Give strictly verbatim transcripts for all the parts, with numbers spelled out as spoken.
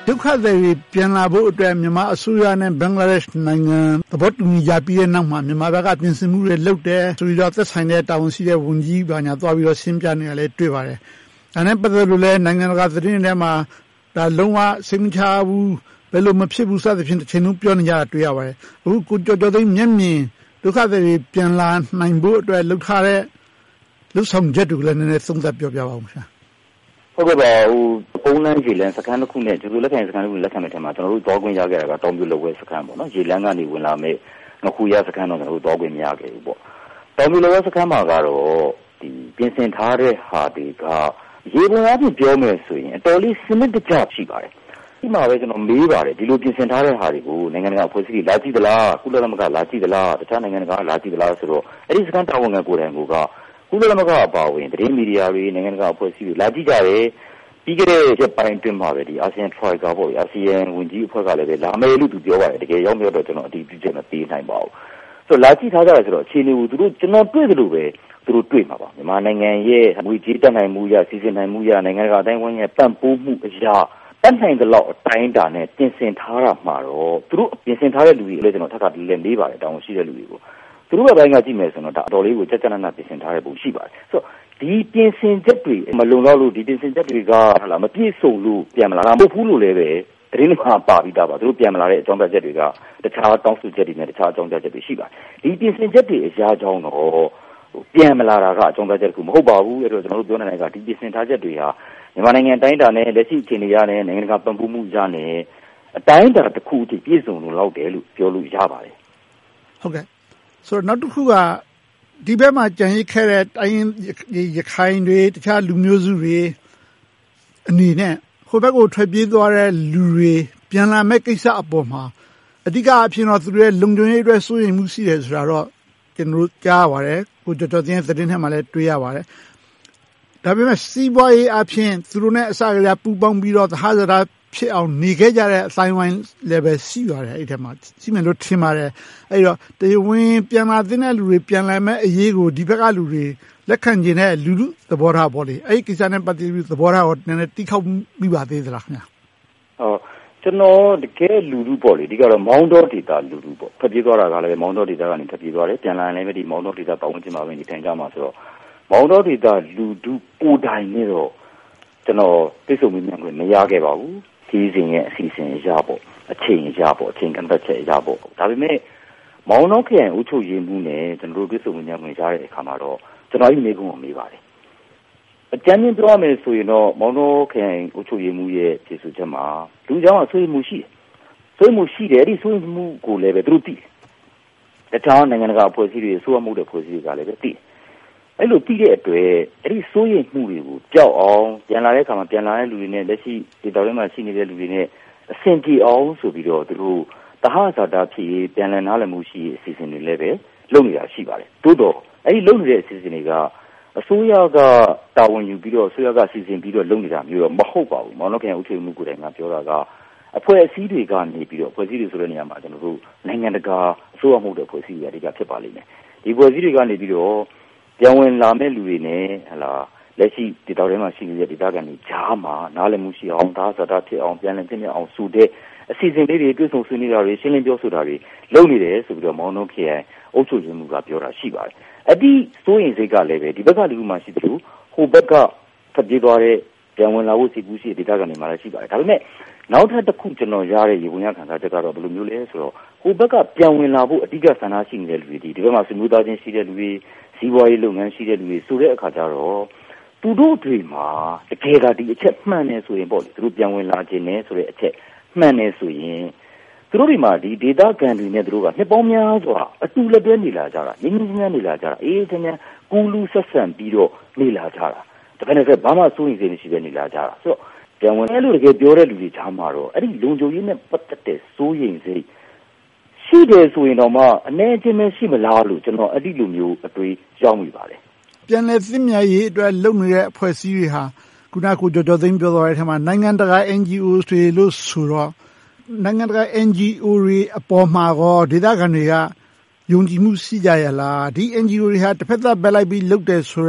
ဒုက္ခသည်တွေပြန်လာဖို့အတွက်မြန်မာအစိုးရနဲ့ဘင်္ဂလားဒေ့ရှ်နိုင်ငံသဘောတူညီကြပြီးတဲ့နောက်မှာမြန်မာဘက်ကပြင်ဆင်မှုတွေလုပ်တယ်ဆိုပြီးတော့သက်ဆိုင်တဲ့တာဝန်ရှိတဲ့ဝန်ကြီးဘာညာသွားပြီးတော့ရှင်းပြနေရလဲတွေ့ပါတယ်။ဒါနဲ့ပတ်သက်လို့လည်းနိုင်ငံတကာသတင်းတွေမှာဒါလုံးဝစိတ်မချဘူးဘယ်လိုမဖြစ်ဘူးစသဖြင့်တစ်ချိန်လုံးပြောနေကြတာတွေ့ရပါတယ်။အခုကိုကျော်ကျော်သိန်းမျက်မြင်ဒုက္ခသည်တွေပြန်လာနိုင်ဖို့အတွက်လှုပ်ထားတဲ့လှုပ်ဆောင်ချက်တွေလည်းနည်းနည်းသုံးသပ်ပြောပြပါဦးခင်ဗျာ။ဟုတ်ကဲ့ပါဟိုပုံလန်းရေလန်းစခန်းတစ်ခုနဲ့ကျိုးလက်ခံစခန်းတစ်ခုလက်ခံတဲ့ထဲမှာကျွန်တော်တို့တောခွင့်ရခဲ့တာကတောင်ပြိုလက်ဝဲစခန်းပေါ့နော်ရေလန်းကနေဝင်လာမဲ့ငခုရစခန်းတော့ကျွန်တော်တို့တောခွင့်မရခဲ့ဘူးပေါ့တောင်ပြိုလက်ဝဲစခန်းမှာကတော့ဒီပြင်ဆင်ထားတဲ့ဟာတွေကရေပုံအပြင်ပြောမယ်ဆိုရင်အတော်လေးစနစ်တကျရှိပါတယ်ဒီမှာပဲကျွန်တော်မေးပါတယ်ဒီလိုပြင်ဆင်ထားတဲ့ဟာတွေကိုနိုင်ငံတကာအဖွဲ့အစည်းတွေလာကြည့်သလားကုလသမဂ္ဂလာကြည့်သလားတခြားနိုင်ငံတကာလာကြည့်သလားဆိုတော့အဲ့ဒီစခန်းတာဝန်ခံကိုယ်တိုင်ကကုလသမဂ္ဂအပါအဝင်သတင်းမီဒီယာတွေနိုင်ငံတကာအဖွဲ့အစည်းတွေလာကြည့်ကြတယ်ပြီးခဲ့တဲ့ရက်ပိုင်းတွင်မှာပဲဒီအာဆီယံ Troika ပေါ့အာဆီယံဝန်ကြီးအဖွဲ့ကလည်းပဲလာမယ်လို့သူပြောပါတယ်တကယ်ရောက်မြောက်တော့ကျွန်တော်အတည်ပြုချက်မပေးနိုင်ပါဘူးဆိုတော့လာကြည့်ထားကြတယ်ဆိုတော့အခြေအနေကိုသူတို့ကျွန်တော်တွေ့သလိုပဲသူတို့တွေ့မှာပါမြန်မာနိုင်ငံရဲ့ငွေကြေးတက်နိုင်မှုရစီစဉ်နိုင်မှုရနိုင်ငံတကာအတိုင်းဝိုင်းရဲ့ပံ့ပိုးမှုအရာတက်နိုင်တဲ့လောက်အတိုင်းတာနဲ့ပြင်ဆင်ထားတာမှာတော့သူတို့ပြင်ဆင်ထားတဲ့လူတွေလည်းကျွန်တော်ထပ်ထပ်လည်းမေးပါတယ်တောင်းရှိတဲ့လူတွေကိုသူတို့ဘက်ကကြည့်မယ်ဆိုတော့ဒါအတော်လေးကိုကြက်ကြက်နက်နက်ပြင်ဆင်ထားတဲ့ပုံရှိပါတယ်ဆိုတော့ဒီပြင်ဆင်ချက်တွေမလုံလောက်လို့ဒီပြင်ဆင်ချက်တွေကဟာလာမပြည့်စုံလို့ပြန်မလာတာမဟုတ်ဘူးလို့လည်းပဲသတင်းတွေမှာပါပြီးသားပါသူတို့ပြန်မလာတဲ့အကြောင်းပြချက်တွေကတခြားတောင်းဆိုချက်တွေနဲ့တခြားအကြောင်းပြချက်တွေရှိပါတယ်ဒီပြင်ဆင်ချက်တွေအရာကြောင်းတော့ပြန်မလာတာကအကြောင်းပြချက်တခုမဟုတ်ပါဘူးအဲ့တော့ကျွန်တော်တို့ပြောနေတာကဒီပြင်ဆင်ထားချက်တွေဟာမြန်မာနိုင်ငံတိုင်းတာနဲ့လက်ရှိအခြေအနေရနဲ့နိုင်ငံတကာပံ့ပိုးမှုရနဲ့အတိုင်းတာတစ်ခုအထိပြည့်စုံလို့လောက်တယ်လို့ပြောလို့ရပါတယ်ဟုတ်ကဲ့ဆိုတော့နောက်တစ်ခုကဒီဘက်မှာကြံရစ်ခဲ့တဲ့တိုင်းရခိုင်တွေတခြားလူမျိုးစုတွေအနေနဲ့ဟိုဘက်ကိုထွက်ပြေးသွားတဲ့လူတွေပြန်လာမဲ့ကိစ္စအပေါ်မှာအဓိကအဖြစ်တော့သူတို့ရဲ့လုံခြုံရေးအတွက်စိုးရိမ်မှုရှိတယ်ဆိုတာတော့ကျွန်တော်တို့ကြားပါတယ်ကိုကျော်ကျော်သိန်းသတင်းထဲမှာလည်းတွေ့ရပါတယ်ဒါပေမဲ့စီးပွားရေးအဖြစ်သူတို့နဲ့အစကတည်းကပူးပေါင်းပြီးတော့သဟဇာတဖြစ်အောင်နေခဲ့ကြတဲ့အတိုင်းဝိုင်းလည်းပဲရှိပါတယ်အဲ့ဒီမှာရှိမယ်လို့ထင်ပါတယ်အဲ့တော့တေဝင်ပြန်လာတဲ့လူတွေပြန်လာမဲ့အရေးကိုဒီဘက်ကလူတွေလက်ခံကျင်တဲ့လူလူသဘောထားပေါ့လေအဲ့ဒီကိစ္စနဲ့ပတ်သက်ပြီးသဘောထားကိုနည်းနည်းတိခောက်မိပါသေးသလားခင်ဗျာဟောကျွန်တော်တကယ်လူလူပေါ့လေဒီကတော့မောင်းတော်ဒေတာလူလူပေါ့ဖပြေးသွားတာကလည်းမောင်းတော်ဒေတာကနေဖပြေးသွားတယ်ပြန်လာရင်လည်းဒီမောင်းတော်ဒေတာပတ်ဝန်းကျင်မှာပဲနေထိုင်ကြမှာဆိုတော့မောင်းတော်ဒေတာလူလူကိုတိုင်နေတော့ကျွန်တော်သိစုံမိမြန်ခွင့်မရခဲ့ပါဘူးဒီစဉ်ရဲ့အစီအစဉ်ရပေါ့အချိန်ရပေါ့အချိန်ကန့်သတ်ချက်ရပေါ့ဒါပေမဲ့မောင်နှောခရိုင်အုပ်ချုပ်ရေးမှုနဲ့ကျွန်တော်တို့ပြည်စုံဝင်ညာဝင်ရတဲ့အခါမှာတော့ကျွန်တော်ဒီမေးခွန်းကိုမေးပါတယ်အကြမ်းဖျင်းပြောရမယ်ဆိုရင်တော့မောင်နှောခရိုင်အုပ်ချုပ်ရေးမှုရဲ့ဖြေဆိုချက်မှာလူကြောင့်အဆွေးမှုရှိတယ်ဆွေးမှုရှိတယ်ဒီဆွေးမှုကိုလည်းပဲသူတို့သိတယ်တခြားနိုင်ငံတကာအဖွဲ့အစည်းတွေဆိုးမှုတဲ့အဖွဲ့အစည်းတွေကလည်းပဲသိတယ်အဲ့လိုသိတဲ့အတွက်အဲ့ဒီစိုးရိမ်မှုတွေကိုကြောက်အောင်ပြန်လာတဲ့အခါမှာပြန်လာတဲ့လူတွေနဲ့လက်ရှိဒီတော်ထဲမှာရှိနေတဲ့လူတွေနဲ့အဆင်ပြေအောင်ဆိုပြီးတော့သူတို့တဟဇာတာဖြစ်ရေးပြန်လည်နားလည်မှုရှိရေးအစီအစဉ်တွေလည်းပဲလုပ်နေတာရှိပါတယ်တိုးတော့အဲ့ဒီလုပ်နေတဲ့အစီအစဉ်တွေကအစိုးရကတာဝန်ယူပြီးတော့အစိုးရကစီစဉ်ပြီးတော့လုပ်နေတာမျိုးတော့မဟုတ်ပါဘူးမောင်နှောခရိုင်အုပ်ချုပ်မှုကိုယ်တိုင်ကပြောတာကအဖွဲ့အစည်းတွေကနေပြီးတော့အဖွဲ့အစည်းတွေဆိုတဲ့နေရာမှာကျွန်တော်တို့နိုင်ငံတကာအစိုးရမှုတဲ့အဖွဲ့အစည်းတွေအဓိကဖြစ်ပါလိမ့်မယ်ဒီအဖွဲ့အစည်းတွေကနေပြီးတော့ပြန်ဝင်လာမဲ့လူတွေနဲ့ဟလာလက်ရှိဒီတော်ထဲမှာရှိနေတဲ့ဒေသခံတွေကြားမှာနားလည်မှုရှိအောင်ဒါဇာတာဖြစ်အောင်ပြန်လည်ပြင်ပြအောင်ဆိုတဲ့အစီအစဉ်လေးတွေပြုစုံဆွေးနွေးတာတွေရှင်းလင်းပြောဆိုတာတွေလုပ်နေတယ်ဆိုပြီးတော့မောင်နှောခရိုင်အုပ်ချုပ်ရေးမှုကပြောတာရှိပါတယ်အဲ့ဒီစိုးရင်စိတ်ကလည်းပဲဒီဘက်ကလူမှရှိတယ်လို့ဟိုဘက်ကဖပြေးသွားတဲ့ပြန်ဝင်လာဖို့စီပူးရှိတဲ့ဒေသခံတွေမှာလည်းရှိပါတယ်ဒါပေမဲ့နောက်ထပ်တစ်ခုကျွန်တော်ရတဲ့ရေဝင်ရခံစားချက်ကတော့ဘယ်လိုမျိုးလဲဆိုတော့ဟိုဘက်ကပြန်ဝင်လာဖို့အဓိကဆန္ဒရှိနေတဲ့လူတွေဒီဒီဘက်မှာစမျိုးသားချင်းရှိတဲ့လူတွေစီးပွားရေးလုပ်ငန်းရှိတဲ့လူတွေဆိုတဲ့အခါကျတော့သူတို့တွေမှာတကယ်ကဒီအချက်မှန်နေဆိုရင်ပေါ့လေသူတို့ပြန်ဝင်လာခြင်းနဲ့ဆိုတဲ့အချက်မှန်နေဆိုရင်သူတို့တွေမှာဒီဒေတာကန်တွေနဲ့သူတို့ကနှစ်ပေါင်းများစွာအတူလက်တွဲနေလာကြတာငင်းငင်းငင်းနေလာကြတာအေးချင်းချင်းကူလူဆက်ဆံပြီးတော့နေလာကြတာတကယ်နဲ့ဘာမှစိုးရိမ်စိတ်မရှိဘဲနေလာကြတာဆိုတော့ပြန်ဝင်လို့တကယ်ပြောတဲ့လူတွေကြားမှာတော့အဲ့ဒီလုံခြုံရေးနဲ့ပတ်သက်တဲ့စိုးရိမ်စိတ်ရှိတယ်ဆိုရင်တော့မှအနေချင်းမရှိမလားလို့ကျွန်တော်အဲ့ဒီလိုမျိုးအတွေးရောက်မိပါတယ်ပြန်လည်သင့်မြတ်ရေးအတွက်လုပ်နေတဲ့အဖွဲ့အစည်းတွေဟာခုနကကိုကျော်ကျော်သိန်းပြောသွားတဲ့အထက်မှာနိုင်ငံတကာ N G O တွေလို့ဆိုတော့နိုင်ငံတကာ N G O တွေအပေါ်မှာကောဒေသခံတွေကယုံကြည်မှုရှိကြရလားဒီ N G O တွေဟာတစ်ဖက်သက်ပဲလိုက်ပြီးလုပ်တယ်ဆိုတော့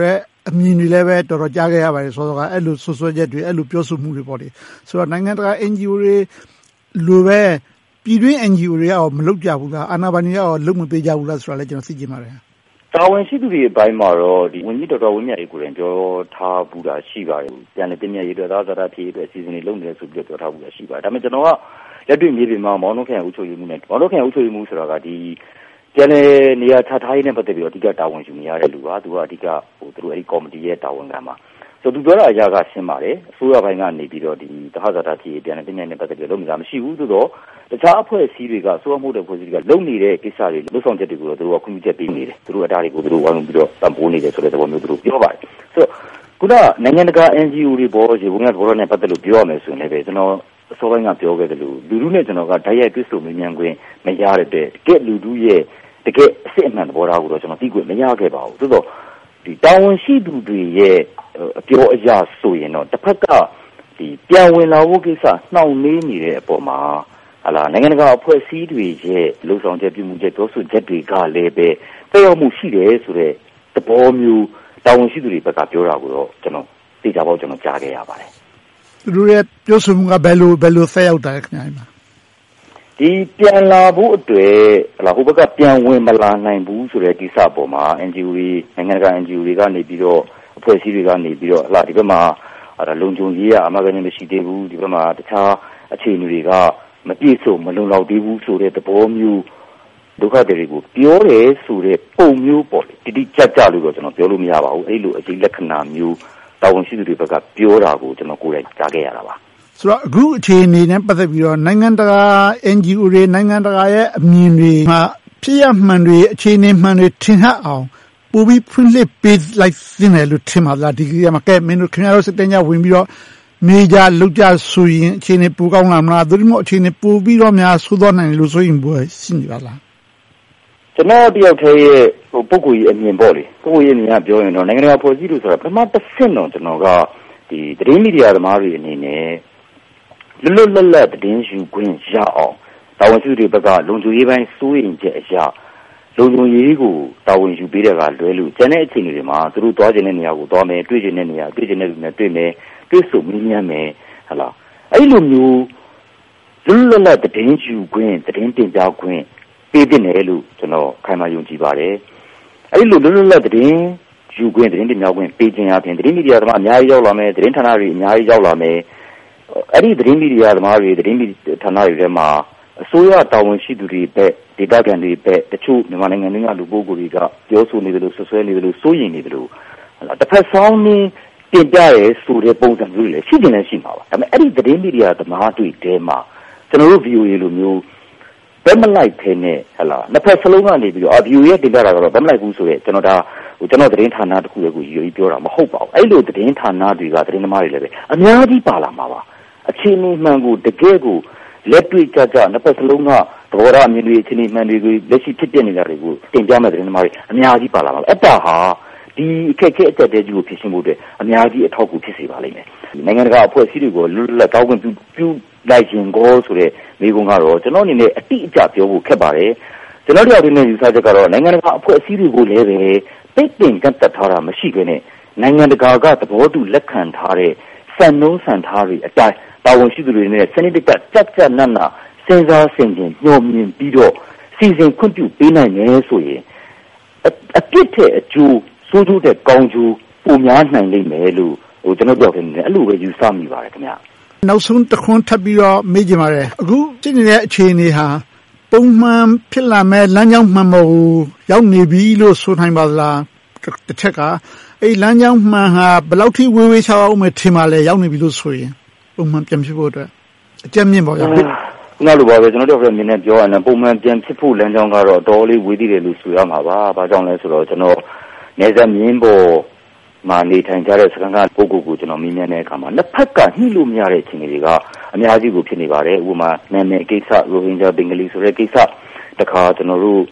အမြင်တွေလည်းပဲတော်တော်ကြားခဲ့ရပါတယ်ဆိုတော့အဲ့လိုဆွဆွဲချက်တွေအဲ့လိုပြောဆိုမှုတွေပေါ့လေဆိုတော့နိုင်ငံတကာ N G O တွေလိုပဲပြည်တွင်း N G O တွေရောမလုပ်ကြဘူးလားအာဏာပိုင်တွေရောလုပ်မပေးကြဘူးလားဆိုတာလည်းကျွန်တော်သိချင်ပါတယ်တာဝန်ရှိသူတွေအပိုင်းမှာတော့ဒီဝန်ကြီးတော်တော်ဝင်းမြတ်ရေးကိုယ်တိုင်ပြောထားဘူးတာရှိပါတယ်ပြန်လည်းတင်မြတ်ရေးအတွက်သာသာဖြည့်အတွက်အစီအစဉ်တွေလုပ်နေတယ်ဆိုပြီးပြောထားဘူးတာရှိပါတယ်ဒါပေမဲ့ကျွန်တော်ကလက်တွေ့မြေပြင်မှာမောင်နှုတ်ခရိုင်အုပ်ချုပ်ရေးမှုနဲ့မောင်နှုတ်ခရိုင်အုပ်ချုပ်ရေးမှုဆိုတာကဒီပြန်လည်းနေရာချထားရေးနဲ့ပတ်သက်ပြီးတော့အဓိကတာဝန်ယူနေရတဲ့လူကသူကအဓိကဟိုသူတို့အဲ့ဒီကော်မတီရဲ့တာဝန်ခံပါဆိုသူပြောတာအရာကရှင်းပါတယ်အစိုးရဘိုင်းကနေပြီးတော့ဒီသဟဇာတာဖြည့်ပြန်လည်းတင်မြတ်နဲ့ပတ်သက်ပြီးလုပ်နေတာမရှိဘူးသို့တော့တခြားအဖွဲ့အစည်းတွေကစိုးရမှုတဲ့ဖွဲ့စည်းတွေကလုပ်နေတဲ့ကိစ္စတွေလုပ်ဆောင်ချက်တွေကိုတော့သူတို့ကခွင့်ပြုချက်ပေးနေတယ်သူတို့အတားတွေကိုသူတို့ဝိုင်းပြီးတော့တံပိုးနေတယ်ဆိုတဲ့သဘောမျိုးသူတို့ပြောပါတယ်ဆိုတော့ခုနနိုင်ငံတကာ N G O တွေပေါ်ရေပုံရဘောနဲ့ပတ်သက်လို့ပြောရမယ်ဆိုရင်လည်းပဲကျွန်တော်အစောပိုင်းကပြောခဲ့တယ်လို့လူလူနဲ့ကျွန်တော်ကဓာတ်ရိုက်တွေ့ဆုံမြင်မြန်ခွင့်မရတဲ့တကယ်လူလူရဲ့တကယ်အစစ်အမှန်သဘောထားကိုတော့ကျွန်တော်သိခွင့်မရခဲ့ပါဘူးသို့တော့ဒီတာဝန်ရှိသူတွေရဲ့အပြောအရဆိုရင်တော့တစ်ဖက်ကဒီပြန်ဝင်လာဖို့ကိစ္စနှောင့်နှေးနေတဲ့အပေါ်မှာဟာလာနိုင်ငံတကာအဖွဲ့အစည်းတွေရဲ့လှုပ်ဆောင်ချက်ပြုမှုချက်ပြောဆိုချက်တွေကလည်းပဲတက်ရောက်မှုရှိတယ်ဆိုတဲ့သဘောမျိုးတာဝန်ရှိသူတွေဘက်ကပြောတာကိုတော့ကျွန်တော်သိကြပေါ့ကျွန်တော်ကြားခဲ့ရပါတယ်သူတို့ရဲ့ပြောဆိုမှုကဘယ်လိုဘယ်လိုဆက်ရောက်တာလဲခင်ဗျာဒီပြန်လာဖို့အတွက်ဟလာဟိုဘက်ကပြန်ဝင်မလာနိုင်ဘူးဆိုတဲ့ကိစ္စပေါ်မှာ N G O တွေနိုင်ငံတကာ N G O တွေကနေပြီးတော့အဖွဲ့အစည်းတွေကနေပြီးတော့ဟလာဒီဘက်မှာလုံခြုံရေးအမှားကနေမရှိသေးဘူးဒီဘက်မှာတခြားအခြေအနေတွေကမပြည့်စုံမလုံလောက်သေးဘူးဆိုတဲ့သဘောမျိုးဒုက္ခတွေကိုပြောတယ်ဆိုတဲ့ပုံမျိုးပေါ့တိတိကျကျလို့တော့ကျွန်တော်ပြောလို့မရပါဘူးအဲ့လိုအကြီးလက္ခဏာမျိုးတာဝန်ရှိသူတွေဘက်ကပြောတာကိုကျွန်တော်ကိုယ်တိုင်ကြားခဲ့ရတာပါဆိုတော့အခုအခြေအနေနဲ့ပတ်သက်ပြီးတော့နိုင်ငံတကာ N G O တွေနိုင်ငံတကာရဲ့အမြင်တွေမှာဖြစ်ရမှန်တွေအခြေအနေမှန်တွေထင်ဟပ်အောင်ပိုပြီးဖွင့်လှစ်ပေးလိုက်သင့်တယ်လို့ထင်ပါလားဒီကိစ္စမှာကဲမင်းတို့ခင်ဗျားတို့စတင်ကြဝင်ပြီးတော့မေဂျာလောက်ကြဆိုရင်အခြေအနေပိုကောင်းလာမလားသို့မဟုတ်အခြေအနေပိုပြီးတော့များဆိုးသွားနိုင်လို့ဆိုရင်ဘယ်ရှိနေပါလားကျွန်တော်တယောက်တည်းရဲ့ဟိုပုဂ္ဂိုလ်ကြီးအမြင်ပေါ့လေပုဂ္ဂိုလ်ကြီးအမြင်ကပြောရင်တော့နိုင်ငံတကာဖွဲ့စည်းလို့ဆိုတာပထမတစ်ဆင့်တော့ကျွန်တော်ကဒီသတင်းမီဒီယာသမားတွေအနေနဲ့လွတ်လွတ်လပ်လပ်သတင်းယူခွင့်ရအောင်တာဝန်ရှိသူတွေဘက်ကလုံခြုံရေးပိုင်းစိုးရိမ်ချက်အရာလုံခြုံရေးကိုတာဝန်ယူပေးတဲ့ကလွဲလို့ကျန်တဲ့အခြေအနေတွေမှာသူတို့သွားကျင်တဲ့နေရာကိုသွားမယ်တွေ့ကျင်တဲ့နေရာတွေ့ကျင်တဲ့လူနဲ့တွေ့မယ်တွေ့ဆုံမြင်မြန်မယ်ဟလာအဲ့လိုမျိုးလွတ်လွတ်လပ်လပ်သတင်းယူခွင့်သတင်းတင်ပြခွင့်ပေးတင်တယ်လို့ကျွန်တော်ခိုင်မာယုံကြည်ပါတယ်အဲ့လိုလွတ်လွတ်လပ်သတင်းယူခွင့်သတင်းတင်ပြခွင့်ပေးခြင်းအပြင်သတင်းမီဒီယာသမားအများကြီးရောက်လာမယ်သတင်းဌာနတွေအများကြီးရောက်လာမယ်အဲ့ဒီသတင်းမီဒီယာသမားတွေသတင်းမီဒီယာဌာနတွေထဲမှာအစိုးရတာဝန်ရှိသူတွေပဲဒေသခံတွေပဲတချို့မြန်မာနိုင်ငံတွေကလူပုဂ္ဂိုလ်တွေကပြောဆိုနေတယ်လို့ဆွဆွဲနေတယ်လို့စိုးရိမ်နေတယ်လို့တစ်ဖက်ဆောင်နေတင်ပြရဲဆိုတဲ့ပုံစံမျိုးတွေလည်းရှိတယ်လည်းရှိမှာပါဒါပေမဲ့အဲ့ဒီသတင်းမီဒီယာသမားတွေထဲမှာကျွန်တော်တို့ V O A လိုမျိုးဘယ်မလိုက်ဖ ೇನೆ ဟလာနှစ်ဖက်စလုံးကနေပြီးတော့ V O A ရဲ့တင်ပြတာကတော့ဘယ်မလိုက်ဘူးဆိုရဲကျွန်တော်ဒါဟိုကျွန်တော်သတင်းဌာနတစ်ခုရဲ့ကိုရည်ရည်ပြောတာမဟုတ်ပါဘူးအဲ့လိုသတင်းဌာနတွေကသတင်းသမားတွေလည်းပဲအများကြီးပါလာမှာပါအခြေအနေမှန်ကိုတကယ်ကိုလက်တွေ့ကြကြနှစ်ဖက်စလုံးကသဘောထားအမြင်တွေအခြေအနေမှန်တွေကိုလက်ရှိဖြစ်ပြနေတာတွေကိုတင်ပြမဲ့သတင်းသမားတွေအများကြီးပါလာမှာအဲ့ဒါဟာဒီအခက်အခဲအတက်တဲကြီးကိုဖြစ်ရှင်းဖို့အတွက်အများကြီးအထောက်အကူဖြစ်စေပါလိမ့်မယ်နိုင်ငံတကာအဖွဲ့အစည်းတွေကိုလွတ်လပ်တောင်းခွင့်ပြုပြုလိုက်ခြင်းကိုဆိုတဲ့မိကုံကတော့ကျွန်တော်အနေနဲ့အတိအကျပြောဖို့ခက်ပါတယ်ကျွန်တော်တို့အနေနဲ့ယူဆချက်ကတော့နိုင်ငံတကာအဖွဲ့အစည်းတွေကိုလည်းပဲပိတ်ပင်ကန့်သက်ထားတာမရှိဘဲနဲ့နိုင်ငံတကာကသဘောတူလက်ခံထားတဲ့စံနှုန်းစံထားတွေအတိုင်းတာဝန်ရှိသူတွေနဲ့စနစ်တကျကြက်ကြက်နက်နက်စဉ်းစားဆင်ခြင်ညှော်မြင်ပြီးတော့စီစဉ်ခွင့်ပြုပေးနိုင်မယ်ဆိုရင်အပြစ်တဲ့အကျိုးဆိုးကျိုးတဲ့ကောင်းကျိုးပုံများနိုင်လိမ့်မယ်လို့ဟိုကျွန်တော်ပြောခဲ့တယ်အဲ့လိုပဲယူဆမိပါတယ်ခင်ဗျာနောက်ဆုံးတစ်ခွန်းထပ်ပြီးတော့မေးကြပါရယ်အခုဖြစ်နေတဲ့အခြေအနေဟာပုံမှန်ဖြစ်လာမဲ့လမ်းကြောင်းမှန်ပေါ်ကိုရောက်နေပြီလို့ဆိုနိုင်ပါသလားတစ်ချက်ကအဲ့လမ်းကြောင်းမှန်ဟာဘယ်လောက်ထိဝေးဝေးချောက်အောင်မထင်ပါလဲရောက်နေပြီလို့ဆိုရင်ပုံမှန်ပြန်ဖြစ်ဖို့အတွက်အကြမ်းမြင့်ပေါ့ဗျာခုနလိုပါပဲကျွန်တော်တို့ကမြင်နေပြောရရင်ပုံမှန်ပြန်ဖြစ်ဖို့လမ်းကြောင်းကတော့တော်လေးဝေးသေးတယ်လို့ဆိုရမှာပါဘာကြောင့်လဲဆိုတော့ကျွန်တော်နေဆက်မြင်းပေါ်မှာနေထိုင်ကြတဲ့စကန်ကပုဂ္ဂိုလ်ကိုကျွန်တော်မြင်နေတဲ့အခါမှာနှစ်ဖက်ကညှိလို့မရတဲ့အခြေအနေတွေကအများကြီးကိုဖြစ်နေပါတယ်ဥပမာနာမည်ကိစ္စရိုဟင်ဂျာဘင်္ဂလီဆိုတဲ့ကိစ္စတခါကျွန်တော်တို့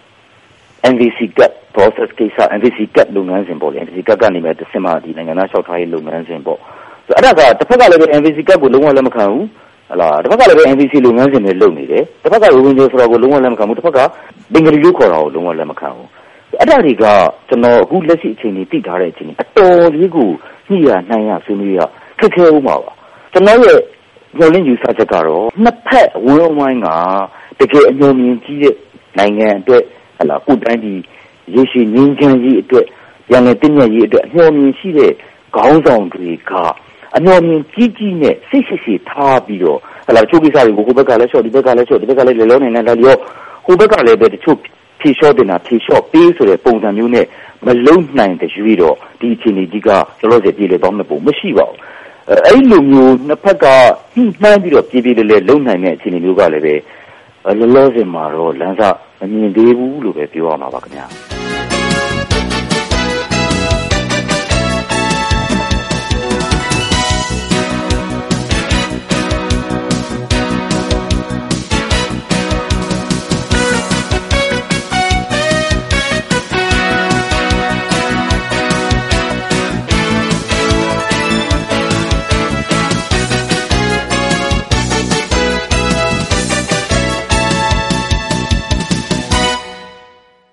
N V C Gap process ကိစ္စ N V C Gap လုပ်ငန်းစဉ်ပေါ့လေ N V C Gap ကနေမဲ့တစ်ဆင့်မှဒီနိုင်ငံသားလျှောက်ထားရေးလုပ်ငန်းစဉ်ပေါ့ဆိုအဲ့ဒါကတစ်ဖက်ကလည်း N V C Gap ကိုလုံးဝလက်မခံဘူးဟလာတစ်ဖက်ကလည်း N V C လုပ်ငန်းစဉ်တွေလုပ်နေတယ်တစ်ဖက်ကရိုဟင်ဂျာဆိုတာကိုလုံးဝလက်မခံဘူးတစ်ဖက်ကဘင်္ဂလီလို့ခေါ်တာကိုလုံးဝလက်မခံဘူးအဲ့ဒါတွေကကျွန်တော်အခုလက်ရှိအချိန်ကြီးသိထားတဲ့အချိန်ကြီးအတော်လေးကိုညှိရနှိုင်းရဆွေးနွေးရခက်ခဲဦးမှာပါကျွန်တော်ရဲ့ညှို့လင်းယူဆချက်ကတော့နှစ်ဖက်ဝင်းဝိုင်းကတကယ်အညှို့မြင်ကြီးတဲ့နိုင်ငံအတွက်ဟလာကိုတိုင်းပြည်ရေရှည်ငြိမ်းချမ်းရေးအတွက်ရန်လည်းတည်မြဲရေးအတွက်အညှို့မြင်ရှိတဲ့ခေါင်းဆောင်တွေကအညှို့မြင်ကြီးကြီးနဲ့စိတ်ရှိရှိထားပြီးတော့ဟလာချိုးကိစ္စတွေကိုဟိုဘက်ကလည်းချော့ဒီဘက်ကလည်းချော့ဒီဘက်ကလည်းလေလုံးနေနေတယ်ရောဟိုဘက်ကလည်းပဲတချို့ဖြေလျှော့တင်တာဖြေလျှော့ပေးဆိုတဲ့ပုံစံမျိုးနဲ့မလုံနိုင်တဲ့ရွေးတော့ဒီအခြေအနေကြီးကလောလောဆယ်ပြည်လေပေါင်းမဲ့ပုံမရှိပါဘူးအဲ့လိုမျိုးနှစ်ဖက်ကညှိနှိုင်းပြီးတော့ပြည်ပြည်လေလေလုံနိုင်တဲ့အခြေအနေမျိုးကလည်းပဲလောလောဆယ်မှာတော့လမ်းစာမမြင်သေးဘူးလို့ပဲပြောရမှာပါခင်ဗျာ